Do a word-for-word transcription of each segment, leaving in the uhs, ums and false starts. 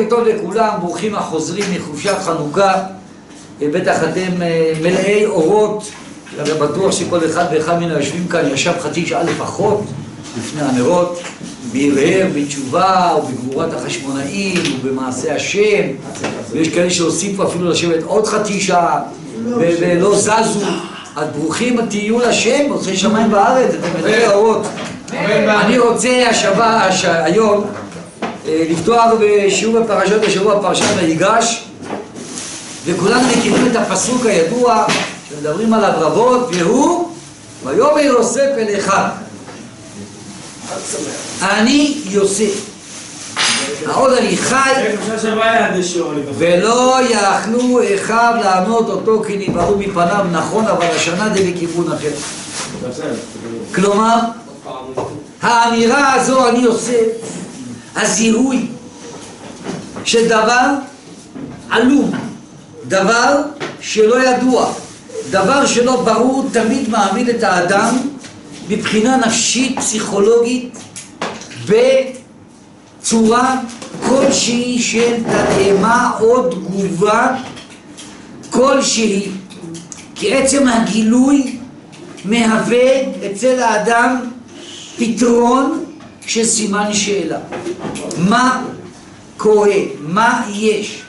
טוב לכולם, ברוכים החוזרים מחופשת חנוכה. בטח אתם מלאי אורות, אני בטוח שכל אחד ואחד מן היושבים כאן ישב חצי שעה לפחות לפני הנרות, בהרהר, בתשובה ובגבורת החשמונאים ובמעשה השם, ויש כאלה שהוסיפו אפילו לשבת עוד חצי שעה ולא זזו. אז ברוכים תהיו לשם, עושה שמיים בארץ, אתם מלאי אורות. אני רוצה השבוע, היום, לפתוח בשיעור בפרשת השבוע, פרשת ויגש, וכולנו מכירים את הפסוק הידוע שמדברים עליו רבות, והוא ויאמר יוסף אל אחיו, אני יוסף, העוד אני חי, ולא יכלו אחיו לענות אותו כי נבערו מפניו. נכון, אבל השנה זה בכיוון אחר. כלומר, האמירה הזו אני יוסף, הזיהוי של דבר עלום, דבר שלא ידוע, דבר שלא ברור, תמיד מעמיד את האדם מבחינה נפשית, פסיכולוגית, בצורה כלשהי של תדהמה או תגובה כלשהי, כי עצם הגילוי מהווה אצל האדם פתרון של סימן שאלה. מה קורה? מה יש?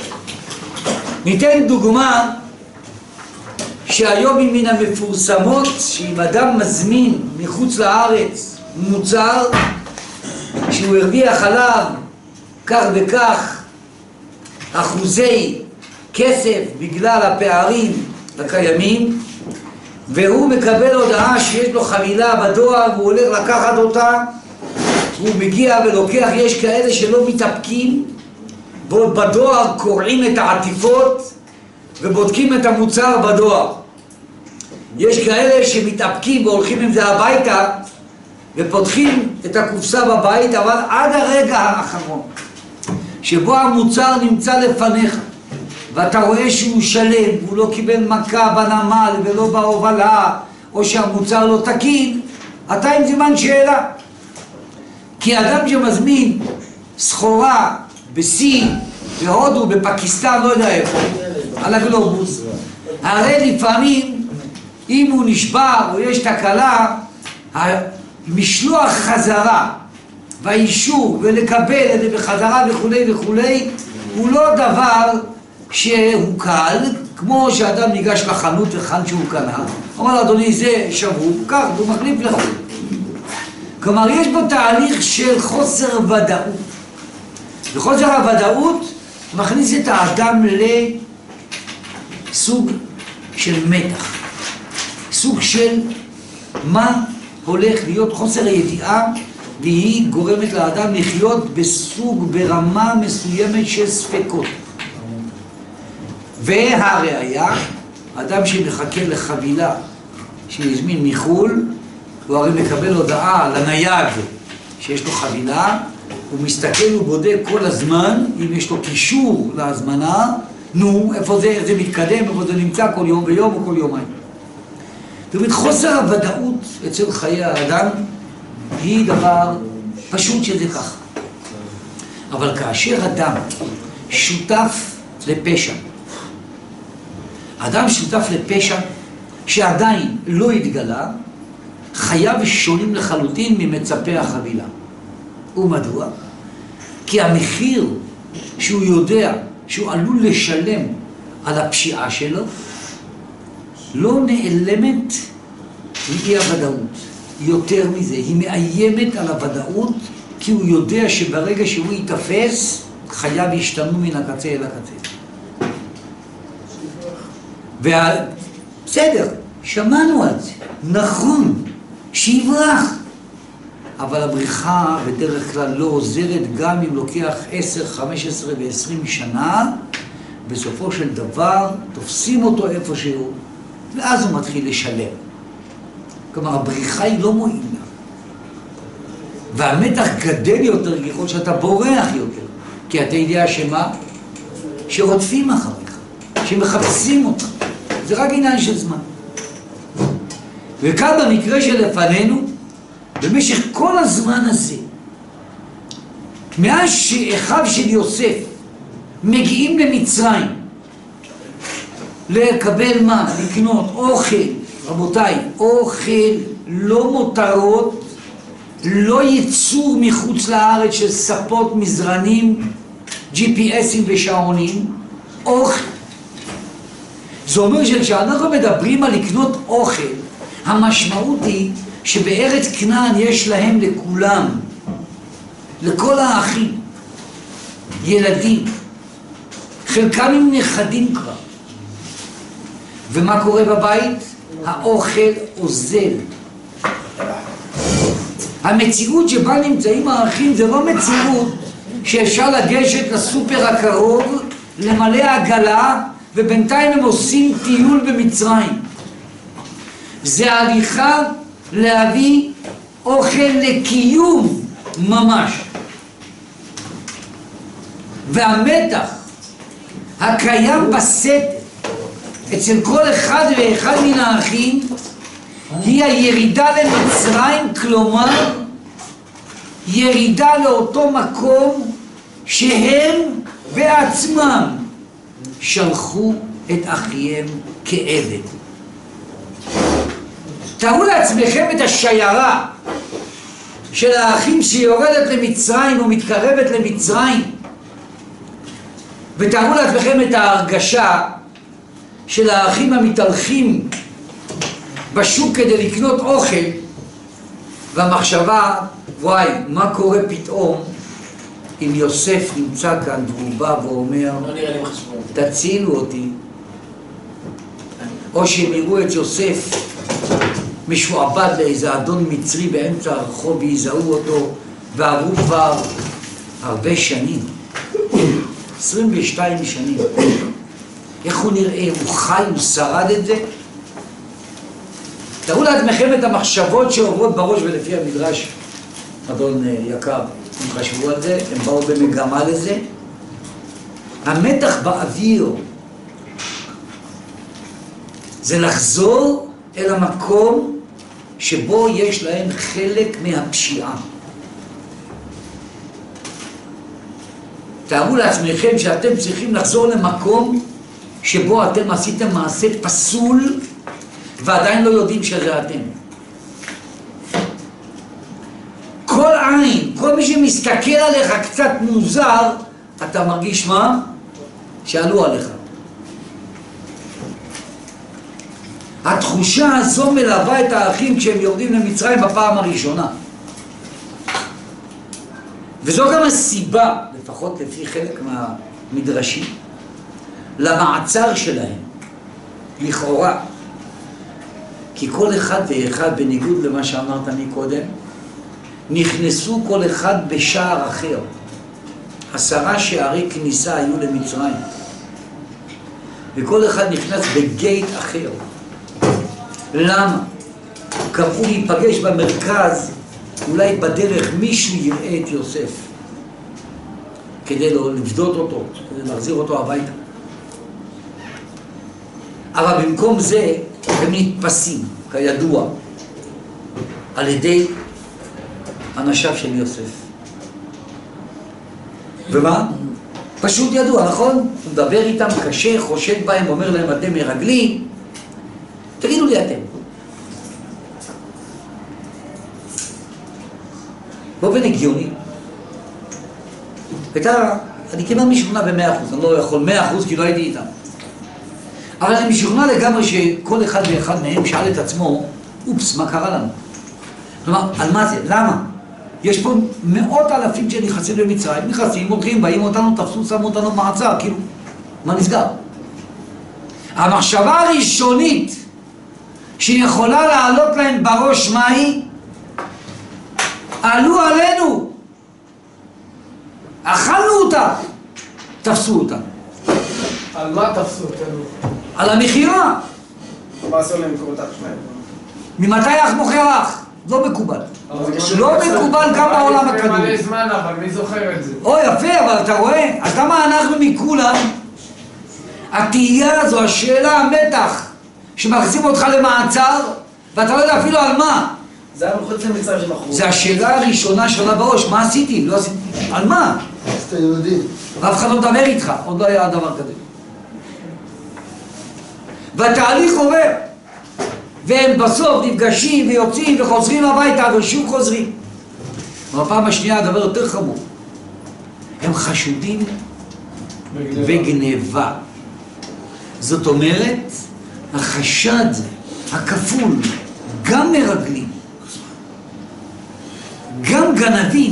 ניתן דוגמה שהיום היא מן המפורסמות, שאם אדם מזמין מחוץ לארץ מוצר שהוא הרוויח עליו כך וכך אחוזי כסף בגלל הפערים הקיימים, והוא מקבל הודעה שיש לו חבילה בדואר והוא הולך לקחת אותה, הוא מגיע ולוקח. יש כאלה שלא מתאפקים ועוד בדואר קורעים את העטיפות ובודקים את המוצר בדואר. יש כאלה שמתאפקים והולכים עם זה הביתה ופותחים את הקופסה בבית, אבל עד הרגע האחרון שבו המוצר נמצא לפניך ואתה רואה שהוא שלם, הוא לא קיבל מכה בנמל ולא בהובלה, או שהמוצר לא תקין, אתה עם זמן שאלה. כי אדם שמזמין סחורה בסין, בהודו, בפקיסטן, לא יודע איפה, על הגלובוס, הרי לפעמים אם הוא נשבר או יש תקלה, המשלוח חזרה והאישור ולקבל את זה בחזרה וכו' וכו' הוא לא דבר שהוא קל, כמו שאדם ניגש לחנות וחן שהוא קנה, אומר לו, אדוני, זה שבור, כך, הוא מחליף לך. כלומר, יש בו תהליך של חוסר ודאות, וחוסר הוודאות מכניס את האדם לסוג של מתח, סוג של מה הולך להיות, חוסר הידיעה, והיא גורמת לאדם לחיות בסוג, ברמה מסוימת של ספקות. והראיה, אדם שמחכה לחבילה שהזמין מחול, הוא הרי מקבל הודעה לנייד שיש לו חבילה, הוא מסתכל ובודק כל הזמן אם יש לו קישור להזמנה, נו, איפה זה, איך זה מתקדם, איפה זה נמצא כל יום ויום או כל יומיים. זאת אומרת, חוסר הוודאות אצל חיי האדם היא דבר פשוט שזה ככה. אבל כאשר אדם שותף לפשע, אדם שותף לפשע שעדיין לא התגלה, חייו שונים לחלוטין ממצפה החבילה. ומדוע? כי המחיר שהוא יודע שהוא עלול לשלם על הפשיעה שלו לא נעלמת מאי הוודאות. יותר מזה, היא מאיימת על הוודאות, כי הוא יודע שברגע שהוא יתפס חייו ישתנו מן הקצה אל הקצה. וה... בסדר, שמענו על זה, נכון, שיברח. אבל הבריחה בדרך כלל לא עוזרת, גם אם לוקח עשר, חמש עשרה ועשרים שנה, בסופו של דבר תופסים אותו איפשהו, ואז הוא מתחיל לשלם. כלומר, הבריחה היא לא מועילה. והמתח גדל יותר ככל שאתה בורח יותר. כי אתה יודע שמה? שרודפים אחריך, שמחפשים אותך. זה רק עניין של זמן. וכאן במקרה שלפנינו, במשך כל הזמן הזה, מאז שאחיו של יוסף מגיעים למצרים לקבל מה? לקנות אוכל, רבותיי, אוכל, לא מותרות, לא ייצור מחוץ לארץ של ספות, מזרנים, ג'י פי אסים ושעונים, אוכל. זה אומר שכשאנחנו מדברים על לקנות אוכל, המשמעות היא שבארץ כנען יש להם לכולם, לכל האחים, ילדים, חלקם עם נכדים כבר. ומה קורה בבית? האוכל אוזל. המציאות שבה נמצאים האחים זה לא מציאות שאפשר לגשת לסופר הקרוב, למלא עגלה, ובינתיים הם עושים טיול במצרים. זה הליכה להביא אוכל לקיום ממש. והמתח הקיים בסתר אצל כל אחד ואחד מן האחים היא הירידה למצרים, כלומר ירידה לאותו מקום שהם בעצמם שלחו את אחיהם כעבד. תארו לעצמכם את השיירה של האחים שיורדת למצרים ומתקרבת למצרים, ותארו לעצמכם את ההרגשה של האחים המתהלכים בשוק כדי לקנות אוכל, והמחשבה, וואי, מה קורה פתאום אם יוסף נמצא כאן והוא בא ואומר, תצילו אותי. או שהם יראו את יוסף משועבד לאיזה אדון מצרי באמצע הרחוב ויזהו אותו, ועברו כבר הרבה שנים, עשרים ושתיים שנים. איך הוא נראה? הוא חי? הוא שרד את זה? תראו לעצמכם את המחשבות שעוברות בראש, ולפי המדרש, אדון יקר, הם חשבו על זה, הם באו במגמה לזה. המתח באוויר זה לחזור אל המקום שבו יש להם חלק מהפשיעה. תארו לעצמכם שאתם צריכים לחזור למקום שבו אתם עשיתם מעשה פסול ועדיין לא יודעים שזה אתם. כל עין, כל מי שמסתכל עליך קצת מוזר, אתה מרגיש מה? שעלו עליך. התחושה הזו מלווה את האחים כשהם יורדים למצרים בפעם הראשונה. וזו גם הסיבה, לפחות לפי חלק מהמדרשים, למעצר שלהם, לכאורה. כי כל אחד ואחד, בניגוד למה שאמרת מקודם, נכנסו כל אחד בשער אחר. עשרה שערי כניסה היו למצרים. וכל אחד נכנס בגייט אחר. למה? קראו להיפגש במרכז, אולי בדרך מישהו יראה את יוסף, כדי לא לבדות אותו, כדי להחזיר אותו הביתה. אבל במקום זה הם נתפסים, כידוע, על ידי אנשיו של יוסף. ומה? פשוט ידוע, נכון? הוא מדבר איתם קשה, חושד בהם, אומר להם, אתם מרגלים. תגידו לי אתם. באופן הגיוני. הייתה, אני כמעט משוכנע במאה אחוז, אני לא יכול מאה אחוז כי לא הייתי איתם. אבל אני משוכנע לגמרי שכל אחד ואחד מהם שאל את עצמו, אופס, מה קרה לנו? כלומר, על מה זה? למה? יש פה מאות אלפים שנכנסים למצרים, נכנסים, הולכים, באים אותנו, תפסו, שמו אותנו מעצר, כאילו, מה נסגר? המחשבה הראשונית שיכולה לעלות להם בראש מה היא? עלו עלינו, אכלנו אותה, תפסו אותה. על מה תפסו אותנו? על המחירה. מה עשו להם מקורותיו שמיים? ממתי אך מוכר אך? לא מקובל. לא מקובל גם בעולם הכדור. מלא זמן, אבל מי זוכר את זה? או יפה, אבל אתה רואה? אז למה אנחנו מכולם? התהייה הזו, השאלה, המתח, שמכניסים אותך למעצר, ואתה לא יודע אפילו על מה. זה היה מחוץ למצרים שמכרו. זה השאלה הראשונה שעולה בראש, מה עשיתי? לא עשיתי. על מה? אז אתה יהודי. ואף אחד לא מדבר איתך, עוד לא היה דבר כזה. והתהליך עובר. והם בסוף נפגשים ויוצאים וחוזרים הביתה ושוב חוזרים. ובפעם השנייה הדבר יותר חמור. הם חשודים בגניבה. זאת אומרת, החשד הכפול, גם מרגלים, גם גנבים,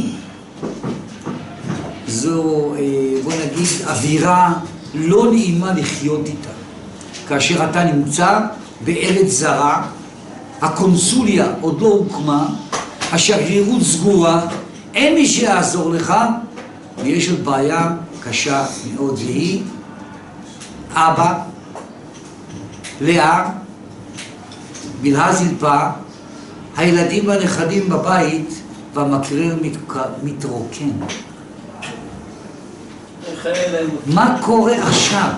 זו, בוא נגיד, אווירה לא נעימה לחיות איתה. כאשר אתה נמצא בארץ זרה, הקונסוליה עוד לא הוקמה, השגרירות סגורה, אין מי שיעזור לך, ויש עוד בעיה קשה מאוד, והיא אבא, לאה, בלהה זלפה, הילדים והנכדים בבית, והמקרר מתרוקן. מה קורה עכשיו?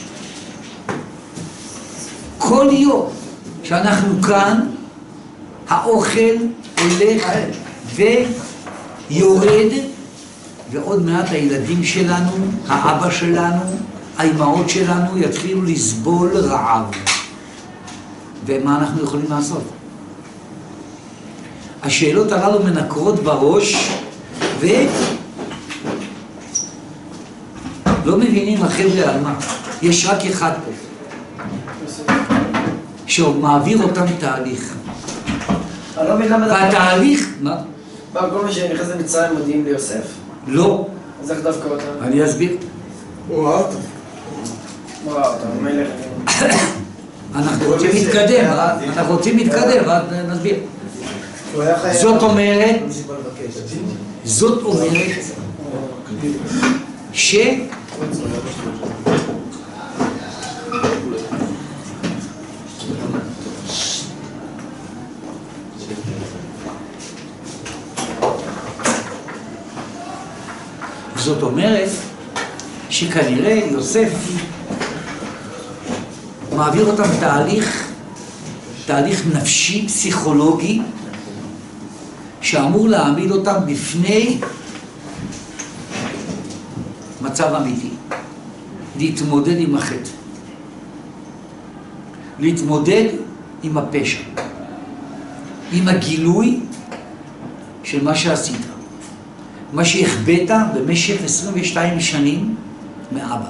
כל יום שאנחנו כאן, האוכל הולך ויורד, ועוד מעט הילדים שלנו, האבא שלנו, האימהות שלנו יתחילו לסבול רעב. ומה אנחנו יכולים לעשות? השאלות הללו מנקרות בראש, ולא מבינים החבר'ה על מה. יש רק אחד פה, שהוא מעביר אותם תהליך. והתהליך... מה? מה, כל מי שנכנס למצרים מודיעים ליוסף? לא. אז איך דווקא אותם? אני אסביר. הוא ראה אותו. הוא ראה אותם, הוא מלך. אנחנו רוצים להתקדם, אנחנו רוצים להתקדם, אז נסביר. זאת אומרת, זאת אומרת, ש... זאת אומרת, שכנראה יוסף מעביר אותם תהליך, תהליך נפשי, פסיכולוגי, שאמור להעמיד אותם בפני מצב אמיתי, להתמודד עם החטא, להתמודד עם הפשע, עם הגילוי של מה שעשית, מה שהחבאת במשך עשרים ושתיים שנים מאבא,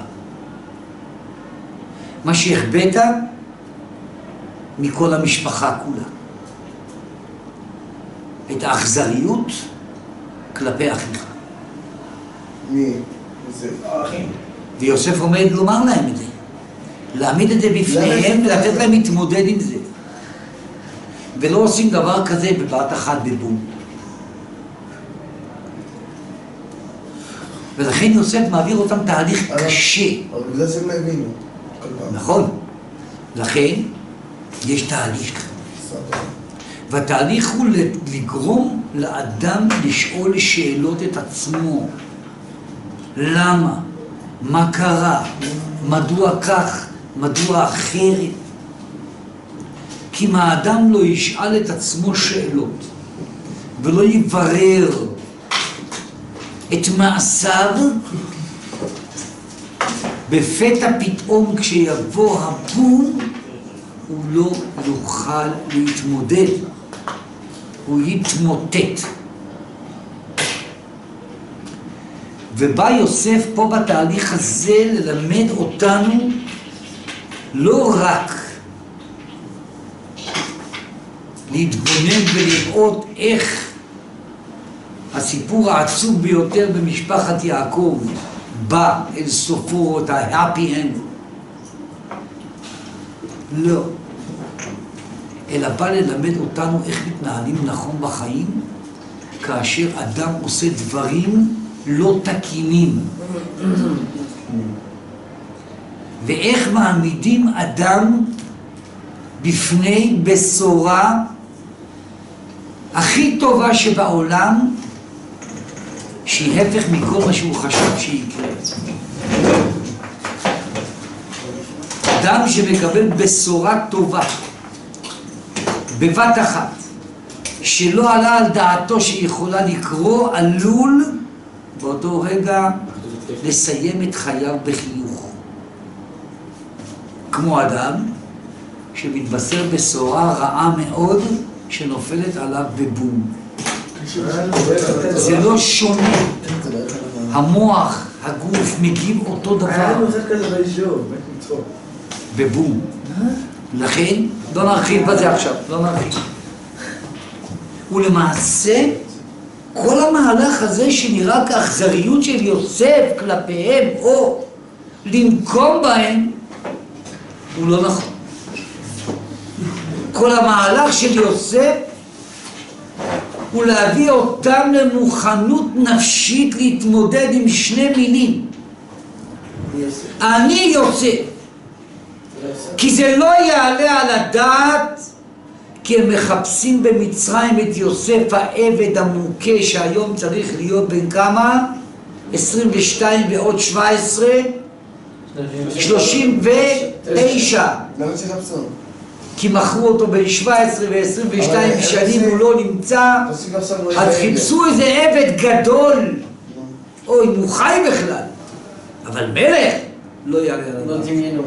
מה שהחבאת מכל המשפחה כולה, את האכזריות כלפי אחיך. מי? זה האחים. ויוסף עומד לומר להם את זה, להעמיד את זה בפניהם ולתת להם להתמודד עם זה, ולא עושים דבר כזה בבת אחת בבום. ולכן יוסף מעביר אותם תהליך קשה. אבל בגלל שהם הבינו. נכון. לכן יש תהליך. והתהליך הוא לגרום לאדם לשאול שאלות את עצמו. למה? מה קרה? מדוע כך? מדוע אחרת? כי אם האדם לא ישאל את עצמו שאלות ולא יברר את מעשיו, בפתע פתאום כשיבוא הבום הוא לא יוכל להתמודד, הוא יתמוטט. ובא יוסף פה בתהליך הזה ללמד אותנו לא רק להתבונן ולראות איך הסיפור העצוב ביותר במשפחת יעקב בא אל סופו, את ה-happy end. לא. אלא בא ללמד אותנו איך מתנהלים נכון בחיים, כאשר אדם עושה דברים לא תקינים. ואיך מעמידים אדם בפני בשורה הכי טובה שבעולם, שהיא הפך מכל מה שהוא חשב שיקרה. אדם שמקבל בשורה טובה בבת אחת, שלא עלה על דעתו שיכולה לקרוא, עלול באותו רגע לסיים את חייו בחיוך. כמו אדם שמתבשר בשורה רעה מאוד שנופלת עליו בבום. זה לא שונה. המוח, הגוף, מגיב אותו דבר. היה לנו אחד כזה ביישוב, מת מצחוק. בבום. לכן, לא נרחיב בזה עכשיו, לא נרחיב. ולמעשה, כל המהלך הזה שנראה כאכזריות של יוסף כלפיהם, או לנקום בהם, הוא לא נכון. כל המהלך של יוסף הוא להביא אותם למוכנות נפשית להתמודד עם שני מילים. אני יוסף. כי זה לא יעלה על הדעת, כי הם מחפשים במצרים את יוסף העבד המוכה שהיום צריך להיות בין כמה? עשרים ושתיים ועוד שבע עשרה? שלושים ותשע. למה צריך לחפשו? כי מכרו אותו בין שבע עשרה ו-עשרים ושתיים שנים הוא לא נמצא. אז חיפשו איזה עבד גדול. אוי, הוא חי בכלל. אבל מלך לא יעלה על הדעת. לא דמיינו.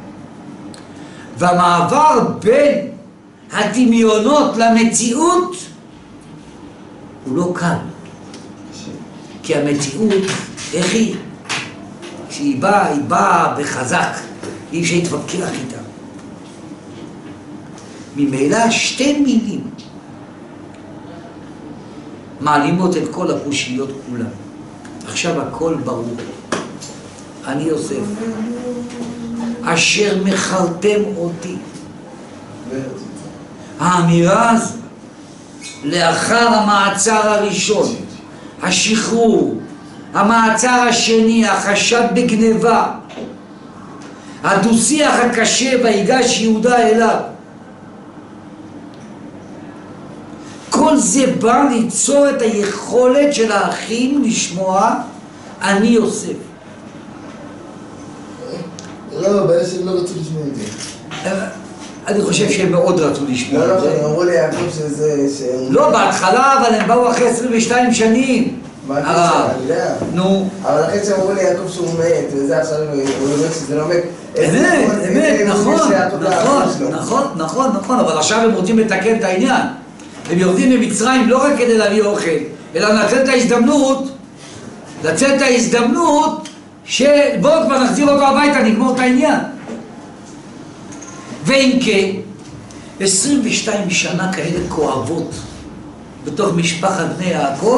והמעבר בין הדמיונות למציאות הוא לא קל. כי המציאות, איך היא? כשהיא באה, היא באה בחזק, אי אפשר להתווכח איתה. ממילא שתי מילים מעלימות את כל הקושיות כולן. עכשיו הכל ברור. אני יוסף, אשר מכרתם אותי. האמירה הזו, לאחר המעצר הראשון, השחרור, המעצר השני, החשד בגניבה, הדו-שיח הקשה ויגש יהודה אליו, כל זה בא ליצור את היכולת של האחים לשמוע אני יוסף. לא, בעיה שהם לא רצו לשמוע את זה. אני חושב שהם מאוד רצו לשמוע לא, את זה. לא, הם אמרו לי יעקב שזה... לא, בהתחלה, אבל הם באו אחרי עשרים ושתיים שנים. מה הקשר? אני יודע. נו. אבל אחרי שהם אמרו לי יעקב שהוא מת, וזה עכשיו הוא אומר שזה לא מת. אמת, אמת, נכון, נכון, נכון, נכון, נכון, אבל עכשיו הם רוצים לתקן את העניין. הם יורדים למצרים לא רק כדי להביא אוכל, אלא לנצל את ההזדמנות, לנצל את ההזדמנות שבואו כבר נחזיר אותו הביתה, נגמור את העניין. ואם כן, עשרים ושתיים שנה כאלה כואבות בתוך משפחת בני יעקב,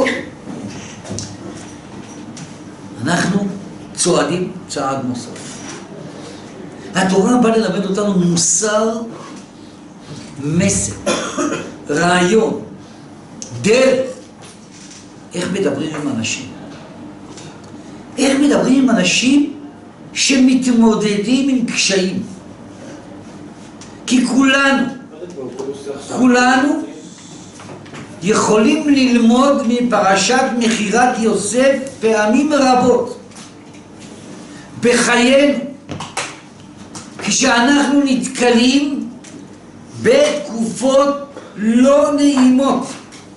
אנחנו צועדים צעד נוסף. התורה באה ללמד אותנו מוסר, מסר, רעיון, דרך, איך מדברים עם אנשים. איך מדברים עם אנשים שמתמודדים עם קשיים. כי כולנו, כולנו יכולים ללמוד מפרשת מכירת יוסף פעמים רבות בחיינו, כשאנחנו נתקלים בתקופות לא נעימות.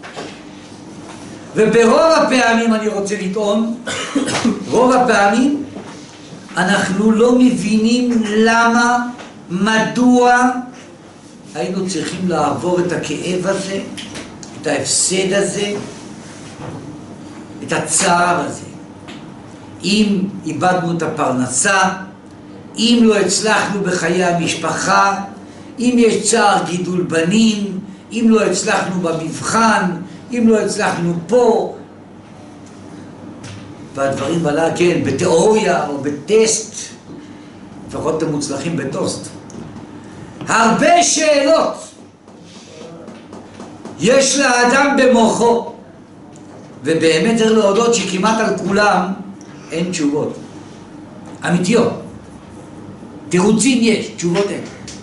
וברוב הפעמים, אני רוצה לטעון, רוב הפעמים אנחנו לא מבינים למה, מדוע היינו צריכים לעבור את הכאב הזה, את ההפסד הזה, את הצער הזה. אם איבדנו את הפרנסה, אם לא הצלחנו בחיי המשפחה, אם יש צער גידול בנים, אם לא הצלחנו במבחן, אם לא הצלחנו פה, והדברים עלה, כן, בתיאוריה או בטסט, לפחות אתם מוצלחים בטוסט. הרבה שאלות יש לאדם במוחו, ובאמת צריך להודות שכמעט על כולם אין תשובות אמיתיות. תירוצים יש, תשובות אין.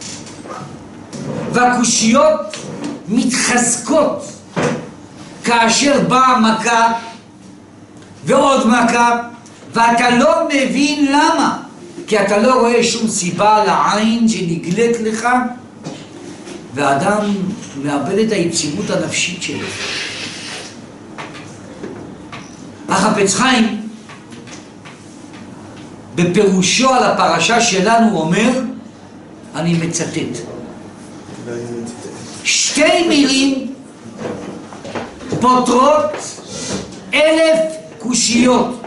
והקושיות מתחזקות כאשר באה מכה ועוד מכה, ואתה לא מבין למה, כי אתה לא רואה שום סיבה לעין שנגלית לך, והאדם מאבד את היציבות הנפשית שלו. החפץ חיים בפירושו על הפרשה שלנו אומר, אני מצטט, שתי מילים פותרות אלף קושיות.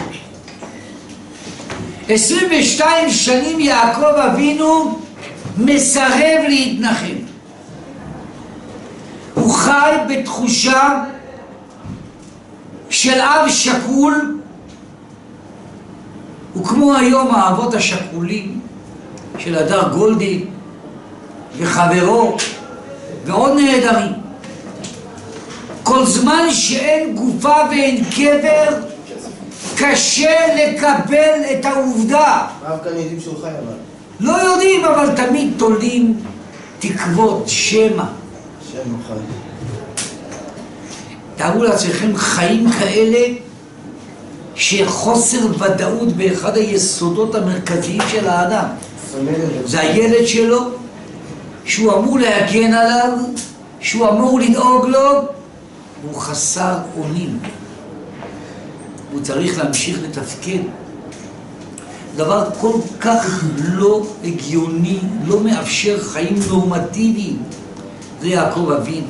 עשרים ושתיים שנים יעקב אבינו מסרב להתנחם. הוא חי בתחושה של אב שקול, וכמו היום האבות השקולים של הדר גולדי וחברו ועוד נהדרים, כל זמן שאין גופה ואין קבר קשה לקבל את העובדה. הרב כאן יודעים שהוא חי אבל. לא יודעים, אבל תמיד תולים תקוות שמא. שם הוא חי. תארו לעצמכם חיים כאלה שחוסר ודאות באחד היסודות המרכזיים של האדם. זה הילד שלו, שהוא אמור להגן עליו, שהוא אמור לדאוג לו, והוא חסר אונים. הוא צריך להמשיך לתפקד. דבר כל כך לא הגיוני, לא מאפשר חיים נורמטיביים. זה יעקב אבינו.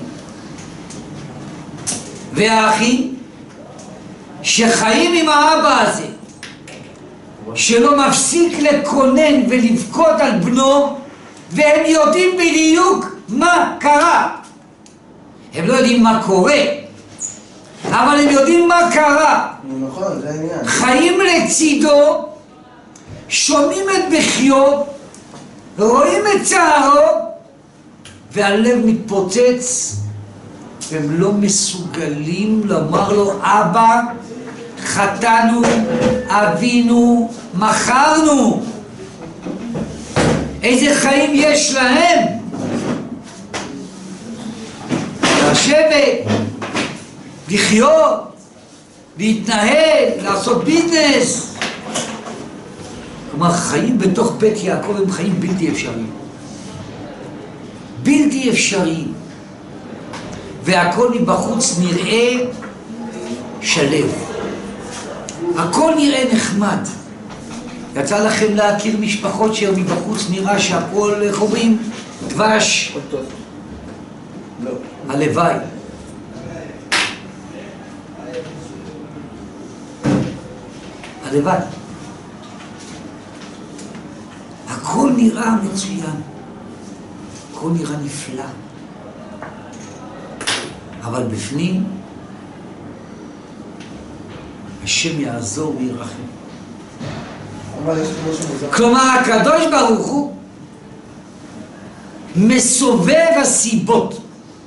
והאחים שחיים עם האבא הזה, שלא מפסיק לקונן ולבכות על בנו, והם יודעים בדיוק מה קרה. הם לא יודעים מה קורה, אבל הם יודעים מה קרה. נכון, זה העניין. חיים לצידו, שומעים את בחיו, רואים את צערו, והלב מתפוצץ, והם לא מסוגלים לומר לו, אבא, חטאנו, אבינו, מכרנו. איזה חיים יש להם? לשבת, לחיות, להתנהל, לעשות ביזנס. כלומר, חיים בתוך בית יעקב הם חיים בלתי אפשריים. בלתי אפשריים. והכל מבחוץ נראה שלב. הכל נראה נחמד. יצא לכם להכיר משפחות שמבחוץ נראה שהכל, איך אומרים? דבש. לא. הלוואי. הלוואי. הכל נראה מצוין. הכל נראה נפלא. אבל בפנים, השם יעזור וירחם. אבל יש פה משהו מוזר. כלומר, הקדוש ברוך הוא מסובב הסיבות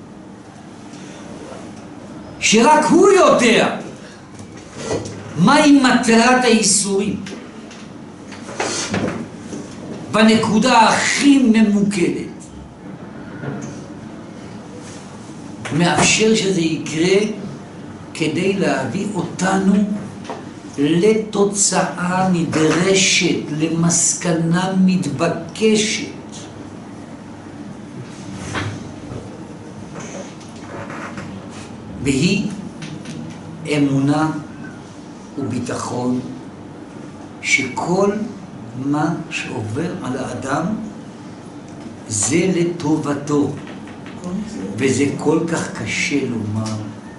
שרק הוא יודע מהי מטרת האיסורים בנקודה הכי ממוקדת. מאפשר שזה יקרה כדי להביא אותנו לתוצאה נדרשת, למסקנה מתבקשת. והיא אמונה וביטחון שכל מה שעובר על האדם זה לטובתו. וזה כל כך קשה לומר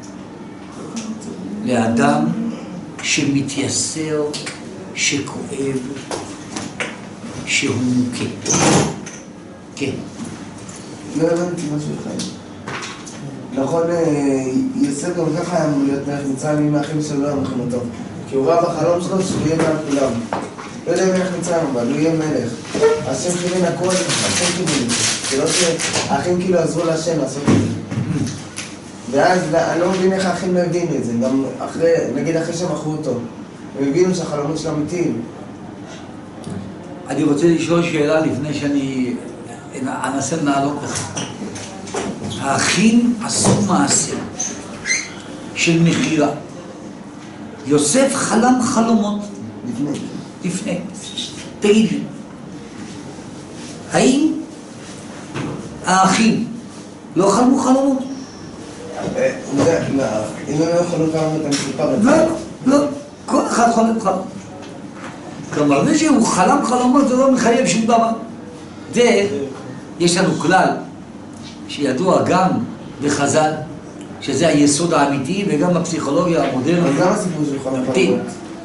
לאדם שמתייסר, שכואב, שהוא מוכה. כן. לא הבנתי משהו אחד. נכון, יוסף גם ככה היה אמור להיות מלך מצרים, אם האחים שלו לא המלכים אותו. כי הוא ראה בחלום שלו שהוא יהיה מעל כולם. לא יודע מלך מצרים, אבל הוא יהיה מלך. השם כיוון הכל, השם כיוון. זה לא שהאחים כאילו עזרו להשם לעשות את זה. ואז אני לא מבין איך האחים לא הבינו את זה. גם אחרי, נגיד אחרי שמכרו אותו. הם הבינו שהחלומות שלו אמיתיים. אני רוצה לשאול שאלה לפני שאני אנסה לעלות לך. האחים עשו מעשה של מחירה. יוסף חלם חלומות לפני. לפני. תגיד לי, האם האחים לא חלמו חלומות? אה, זה, לא, אם הם לא יכולים כמה את המסופר את לא, זה. לא, כל אחד חולם חלום. כלומר, זה שהוא חלם חלומות זה לא מחייב שום דבר. זה, יש לנו כלל שידוע גם בחז"ל, שזה היסוד האמיתי וגם בפסיכולוגיה המודרנית. אז למה הסיפור של חולם חלומות?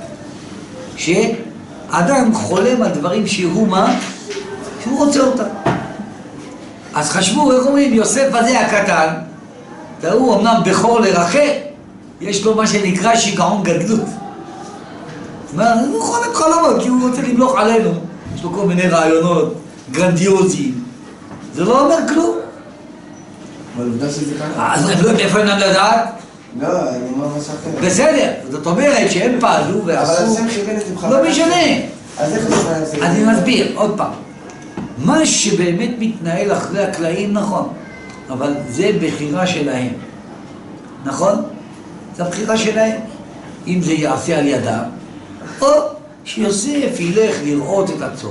שאדם חולם על דברים שהוא מה? שהוא רוצה אותם. אז חשבו, איך אומרים, יוסף הזה הקטן, הוא אמנם בכור לרחל, יש לו מה שנקרא שיגעון גדלות. מה, הוא חולם חלומות, כי הוא רוצה למלוך עלינו. יש לו כל מיני רעיונות גרנדיוזיים. זה לא אומר כלום. אבל עובדה שזה ככה. אז אני לא יודע איפה אינם לדעת. לא, אני אומר משהו אחר. בסדר, זאת אומרת שהם פעלו אבל ועשו... השם כיוון את זה בכוונה. לא משנה. אז איך זה מה יעשה? אני מסביר, עוד פעם. מה שבאמת מתנהל אחרי הקלעים, נכון. אבל זה בחירה שלהם. נכון? זו הבחירה שלהם. אם זה יעשה על ידם, או שיוסף ילך לראות את הצור,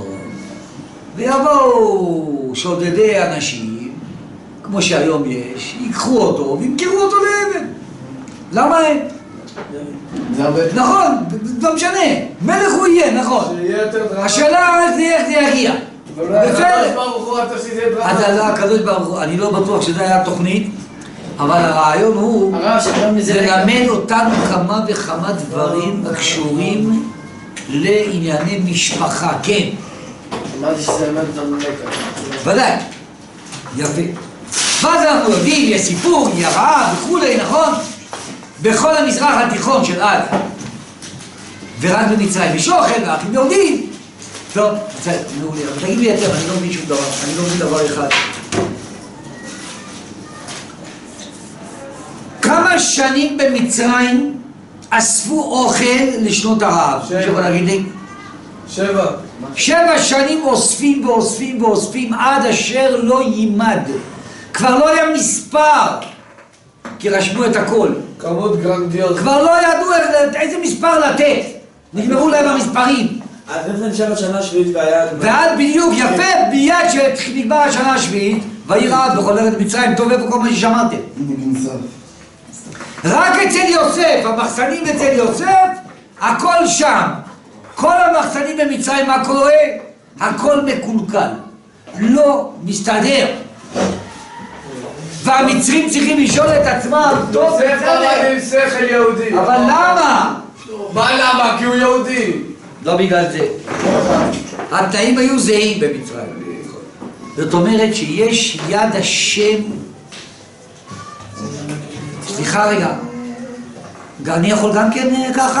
ויבואו שודדי אנשים, כמו שהיום יש, ייקחו אותו וימכרו אותו לעבד. למה הם? זה הרבה... נכון, לא משנה. מלך הוא יהיה, נכון. שיהיה יותר דרמה. השאלה זה איך זה יגיע. בסדר. אז על הקדוש ברוך הוא, אני לא בטוח שזה היה תוכנית, אבל הרעיון הוא הרב שגם מזה ללמד אותנו כמה וכמה דברים הקשורים לענייני משפחה, כן. אמרתי שזה למד אותנו לקח. ודאי. יפה. ואז אנחנו יודעים, יש סיפור, יראה וכולי, נכון? בכל המזרח התיכון של אז, ורק במצרים יש אוכל, ואחים יהודים. טוב, בסדר, מעולה, אבל תגיד לי יותר, אני לא מבין שום דבר, אני לא מבין דבר אחד. כמה שנים במצרים אספו אוכל לשנות הרעב? שבע. מישהו יכול להגיד לי? שבע. שבע שנים אוספים ואוספים ואוספים עד אשר לא יימד. כבר לא היה מספר, כי רשמו את הכל. כמות גרנדיוזית. כבר לא ידעו איזה מספר לתת. נגמרו להם המספרים. אז איך זה נשאר השנה השביעית והיה... ועד בדיוק יפה ביד שנגמר השנה השביעית, ויהי רעב בכל ארץ מצרים, טוב איפה כל מה ששמעתם. נגנסוף. רק אצל יוסף, המחסנים אצל יוסף, הכל שם. כל המחסנים במצרים, מה קורה? הכל מקולקל. לא מסתדר. והמצרים צריכים לשאול את עצמם, טוב, יוסף בסדר. עבד עם שכל יהודי. אבל למה? מה למה? כי הוא יהודי. לא בגלל זה. התנאים היו זהים במצרים. זאת אומרת שיש יד השם. סליחה רגע. אני יכול גם כן ככה?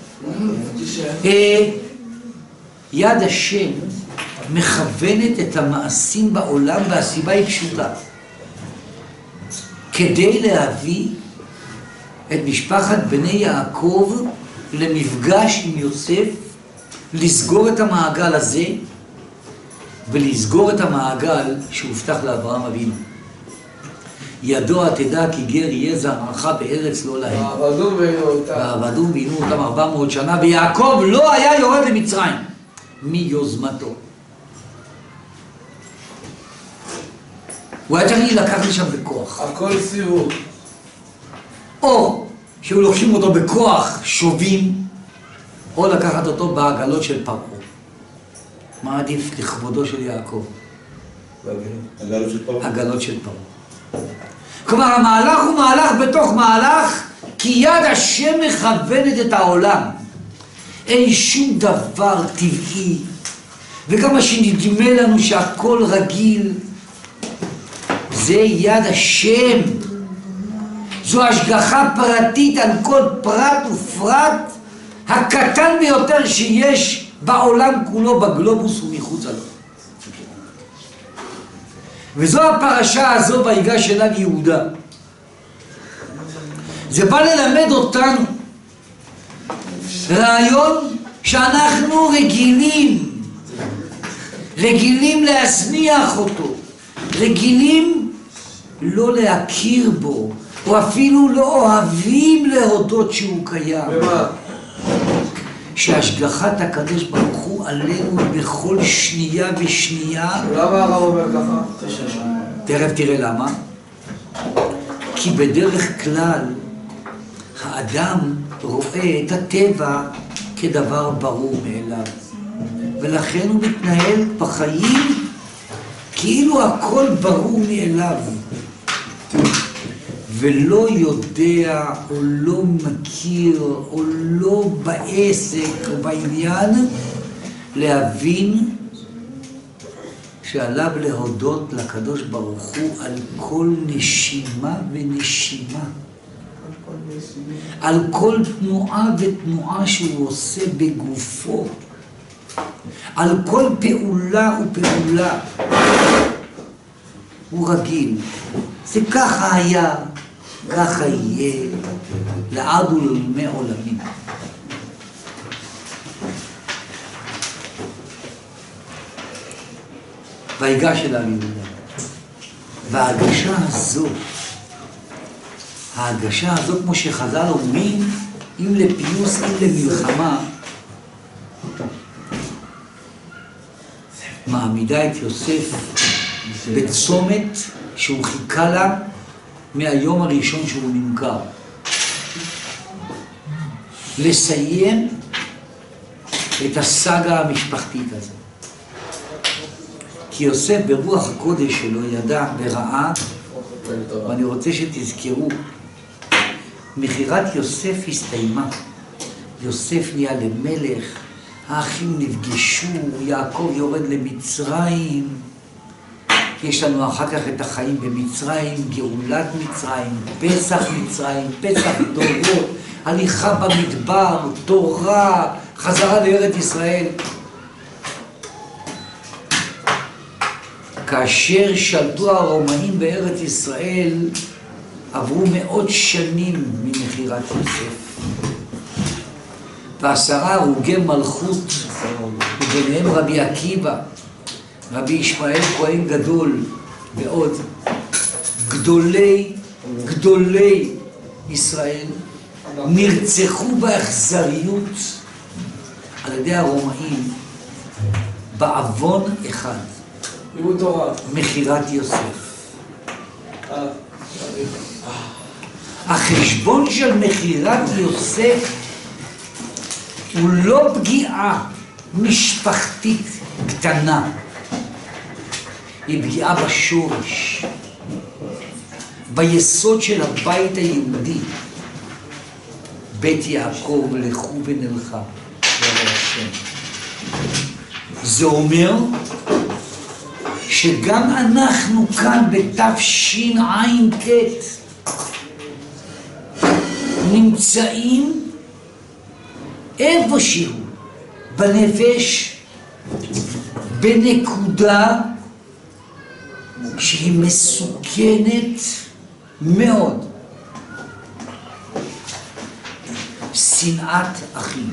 יד השם מכוונת את המעשים בעולם, והסיבה היא פשוטה. כדי להביא את משפחת בני יעקב למפגש עם יוסף, לסגור את המעגל הזה ולסגור את המעגל שהובטח לאברהם אבינו. ידוע תדע כי גר יהיה זרעך בארץ לא להם. ועבדו ועינו אותם. ועבדו ועינו אותם ארבע מאות שנה, ויעקב לא היה יורד למצרים מיוזמתו. הוא היה צריך להילקח לשם בכוח. הכל סיבוב. או שהיו לוקחים אותו בכוח שובים, או לקחת אותו בעגלות של פרעה. מה עדיף לכבודו של יעקב? הגלות של פרעה. עגלות של פרעה. כלומר, המהלך הוא מהלך בתוך מהלך, כי יד השם מכוונת את העולם. אין שום דבר טבעי, וגם מה שנדמה לנו שהכל רגיל, זה יד השם. זו השגחה פרטית על כל פרט ופרט, הקטן ביותר שיש בעולם כולו, בגלובוס ומחוץ לו. וזו הפרשה הזו ויגש אליו יהודה. זה בא ללמד אותנו רעיון שאנחנו רגילים, רגילים להזניח אותו, רגילים לא להכיר בו, או אפילו לא אוהבים להודות שהוא קיים. ומה? שהשגחת הקדוש ברוך הוא עלינו בכל שנייה ושנייה. למה הרב אומר ככה? תכף תראה למה. כי בדרך כלל האדם רואה את הטבע כדבר ברור מאליו, ולכן הוא מתנהל בחיים כאילו הכל ברור מאליו, ולא יודע או לא מכיר או לא בעסק או בעניין להבין שעליו להודות לקדוש ברוך הוא על כל נשימה ונשימה, על כל תנועה ותנועה שהוא עושה בגופו, על כל פעולה ופעולה. הוא רגיל, זה ככה היה, ככה יהיה, לעד ולעולמי עולמים. והיגש אליו יהודה. וההגשה הזו, ההגשה הזו, כמו שחז"ל אומרים, אם לפיוס, אם למלחמה, מעמידה את יוסף בצומת שהוא חיכה לה מהיום הראשון שהוא נמכר. לסיים את הסאגה המשפחתית הזאת. כי יוסף ברוח הקודש שלו ידע וראה, ואני רוצה שתזכרו, מכירת יוסף הסתיימה. יוסף נהיה למלך, האחים נפגשו, יעקב יורד למצרים, יש לנו אחר כך את החיים במצרים, גאולת מצרים, פסח מצרים, פסח דורות, הליכה במדבר, תורה, חזרה לארץ ישראל. כאשר שלטו הרומאים בארץ ישראל, עברו מאות שנים ממכירת יוסף. ועשרה הרוגי מלכות, וביניהם רבי עקיבא, רבי ישמעאל כהן גדול, ועוד גדולי, גדולי ישראל, נרצחו באכזריות על ידי הרומאים בעוון אחד. לימוד תורה. מכירת יוסף. החשבון של מכירת יוסף הוא לא פגיעה משפחתית קטנה, היא פגיעה בשורש, ביסוד של הבית היהודי. בית יעקב לכו ונלכה, יבוא השם. זה אומר שגם אנחנו כאן בתשע"ט נמצאים איפשהו בנפש בנקודה שהיא מסוכנת מאוד. שנאת אחים.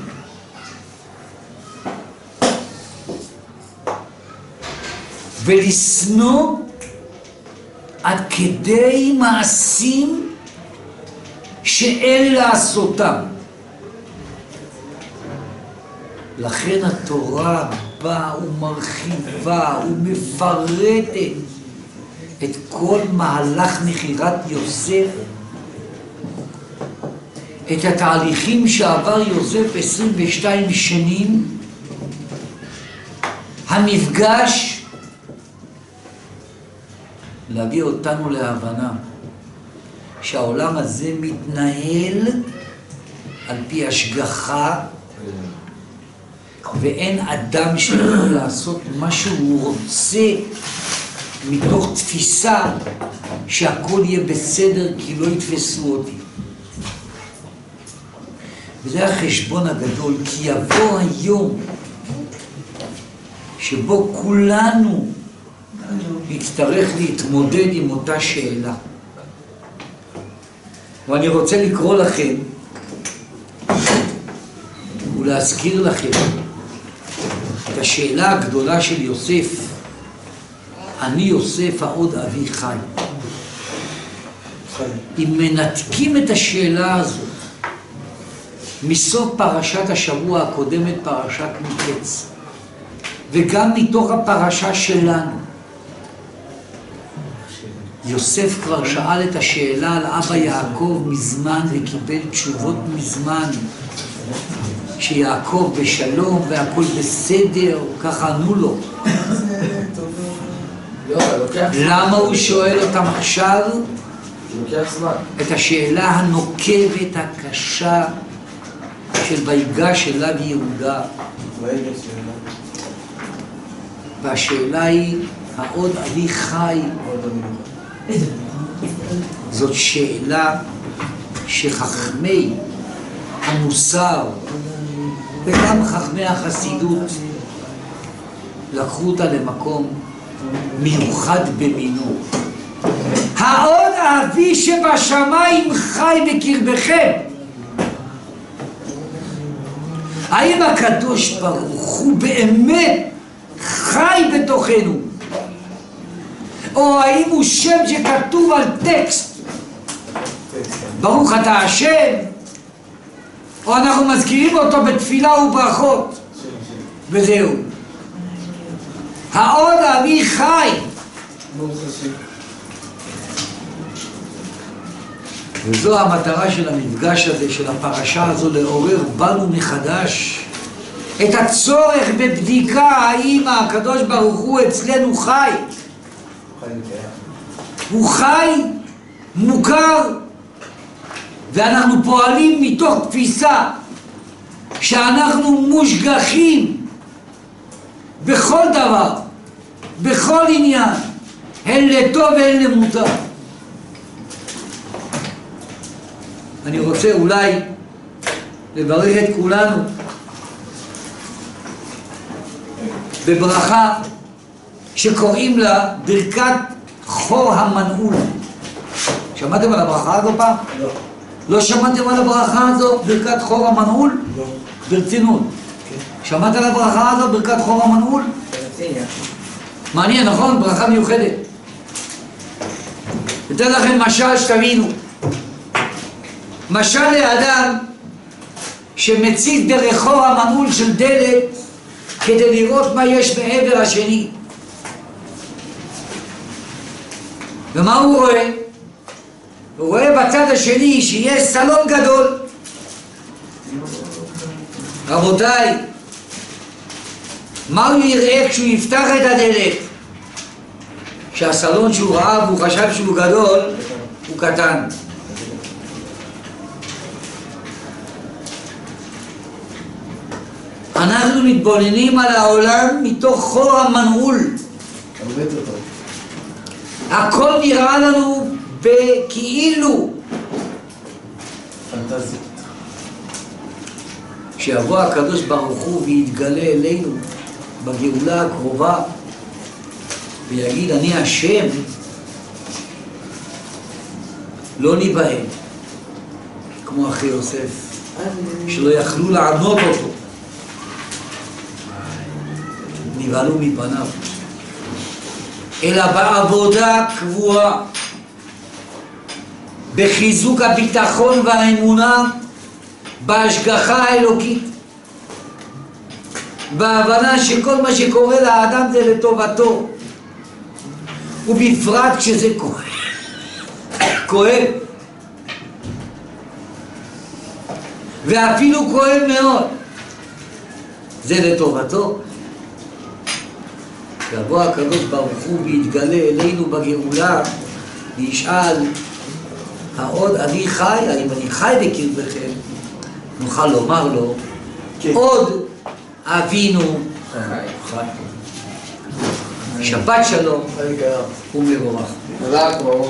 ולשנוא עד כדי מעשים שאין לעשותם. לכן התורה באה ומרחיבה ומפרטת את כל מהלך מכירת יוסף, את התהליכים שעבר יוסף עשרים ושתיים שנים, המפגש, להביא אותנו להבנה שהעולם הזה מתנהל על פי השגחה, ואין אדם שיכול לעשות מה שהוא רוצה מתוך תפיסה שהכל יהיה בסדר כי לא יתפסו אותי. וזה החשבון הגדול, כי יבוא היום שבו כולנו נצטרך להתמודד עם אותה שאלה. ואני רוצה לקרוא לכם ולהזכיר לכם את השאלה הגדולה של יוסף. אני יוסף העוד אבי חי. אם מנתקים את השאלה הזאת מסוף פרשת השבוע הקודמת, פרשת מקץ, וגם מתוך הפרשה שלנו, יוסף כבר שאל את השאלה על אבא יעקב מזמן וקיבל תשובות מזמן שיעקב בשלום והכל בסדר, ככה ענו לו. למה הוא שואל אותם עכשיו את השאלה הנוקבת הקשה של ויגש אליו יהודה? והשאלה היא, העוד אני חי? זאת שאלה שחכמי המוסר וגם חכמי החסידות לקחו אותה למקום מיוחד במינו. העוד אבי שבשמיים חי בקרבכם. האם הקדוש ברוך הוא באמת חי בתוכנו? או האם הוא שם שכתוב על טקסט? ברוך אתה השם? או אנחנו מזכירים אותו בתפילה וברכות וזהו. העוד אבי חי. וזו המטרה של המפגש הזה, של הפרשה הזו, לעורר בנו מחדש את הצורך בבדיקה האם הקדוש ברוך הוא אצלנו חי. הוא חי, מוכר, ואנחנו פועלים מתוך תפיסה שאנחנו מושגחים בכל דבר, בכל עניין, הן לטוב והן למוטב. אני רוצה אולי לברך את כולנו בברכה שקוראים לה ברכת חור המנעול. שמעתם על הברכה הזו פעם? לא. לא שמעתם על הברכה הזו, ברכת חור המנעול? לא. ברצינות. כן. שמעת על הברכה הזו, ברכת חור המנעול? ברצינות. מעניין, נכון? ברכה מיוחדת. אתן לכם משל שתבינו. משל לאדם שמציץ דרך חור המנעול של דלת כדי לראות מה יש בעבר השני. ומה הוא רואה? הוא רואה בצד השני שיש סלון גדול. רבותיי, מה הוא יראה כשהוא יפתח את הדלת? שהסלון שהוא ראה והוא חשב שהוא גדול, הוא קטן. אנחנו מתבוננים על העולם מתוך חור המנעול. הכל נראה לנו בכאילו. פנטזיה. כשיבוא הקדוש ברוך הוא ויתגלה אלינו בגאולה הקרובה ויגיד אני השם, לא ניבהל כמו אחי יוסף שלא יכלו לענות אותו, נבהלו מפניו, אלא בעבודה קבועה, בחיזוק הביטחון והאמונה בהשגחה האלוקית, בהבנה שכל מה שקורה לאדם זה לטובתו, ובפרט כשזה כואב, כואב, ואפילו כואב מאוד, זה לטובתו. יבוא הקדוש ברוך הוא ויתגלה אלינו בגאולה וישאל העוד אני חי, האם אני חי בקרבכם? נוכל לומר לו כן. עוד אבינו חי. שבת שלום ומבורך.